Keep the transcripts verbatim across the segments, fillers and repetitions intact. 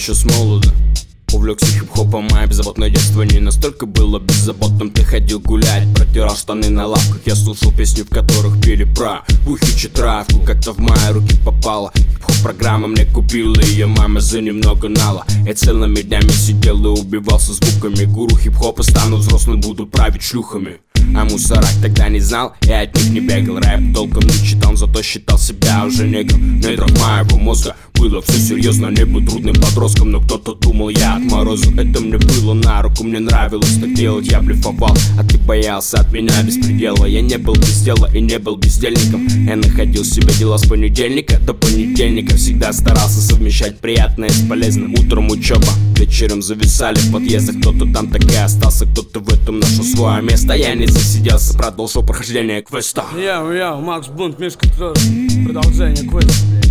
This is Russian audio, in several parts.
еще с молода увлекся хип-хопом, мое беззаботное детство не настолько было беззаботным. Ты ходил гулять, протирал штаны на лавках. Я слушал песни, в которых пели про бухичи травку. Как-то в мои руки попала хип-хоп-программа, мне купила ее мама за немного нала. Я целыми днями сидел и убивался звуками. Гуру хип-хопа, стану взрослым, буду править шлюхами. А мусорак тогда не знал, я от них не бегал. Рэп толком не читал, зато считал себя уже негром. В недрах моего мозга было все серьезно, не был трудным подростком, но кто-то думал, я отморозил. Это мне было на руку, мне нравилось так делать. Я блефовал, а ты боялся от меня беспредела. Я не был без дела и не был бездельником. Я находил себе дела с понедельника до понедельника. Всегда старался совмещать приятное с полезным. Утром учеба, вечером зависали в подъездах. Кто-то там так и остался, кто-то в этом нашел свое место. Я не засиделся, продолжил прохождение квеста. Яу-яу, Макс Бунт, Мишка Трос. Продолжение квеста, блядь.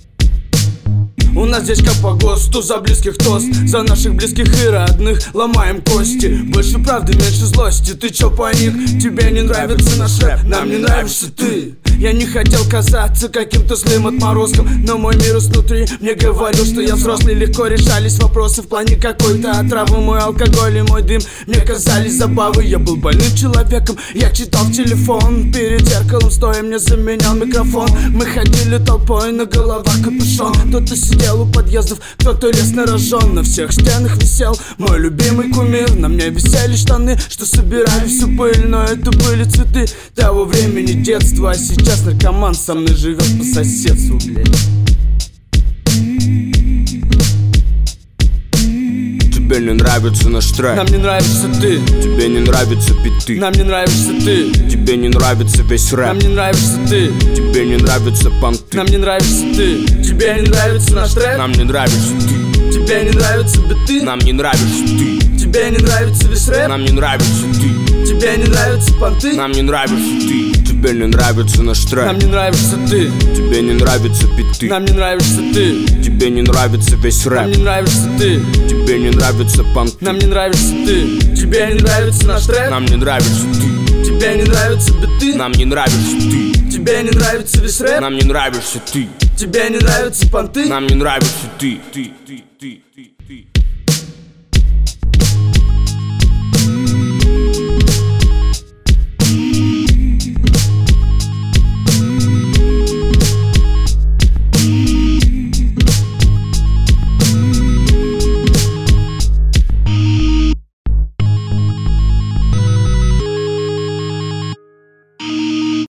У нас здесь как по ГОСТу, за близких тост, за наших близких и родных ломаем кости. Больше правды, меньше злости, ты чё паник? Тебе не нравится наш рэп, нам не нравишься ты. Я не хотел казаться каким-то злым отморозком, но мой мир изнутри мне говорил, что я взрослый. Легко решались вопросы в плане какой-то отравы. Мой алкоголь и мой дым мне казались забавой. Я был больным человеком, я читал в телефон. Перед зеркалом стоя мне заменял микрофон. Мы ходили толпой, на головах капюшон. Кто-то сидел у подъездов, кто-то лез на рожон. На всех стенах висел мой любимый кумир. На мне висели штаны, что собирали всю пыль. Но это были цветы того времени детства. А сейчас наркоман со мной живет по соседству, блядь. Тебе не нравится наш трек, нам не нравишься ты. Тебе не нравятся биты, нам не нравишься ты. Тебе не нравится весь рэп, нам не нравишься ты. Тебе не нравятся понты, нам не нравишься ты. Тебе не нравится наш трек, нам не нравишься ты. Тебе не нравятся биты, нам не нравишься ты. Тебе не нравится весь рэп, нам не нравишься ты. Тебе не нравятся понты, нам не нравишься ты. Тебе не нравится наш трек, нам не нравишься ты. Тебе не нравятся биты, нам не нравишься ты. Тебе не нравится весь рэп, нам не нравишься ты. Тебе не нравятся понты, нам не нравишься ты. Тебе не нравится наш трек, нам не нравишься ты. Тебе не нравятся биты, нам не нравишься ты. Тебе не нравится весь рэп, нам не нравишься ты. Тебе не нравятся понты, нам не нравишься ты. Ты, ты, ты, ты.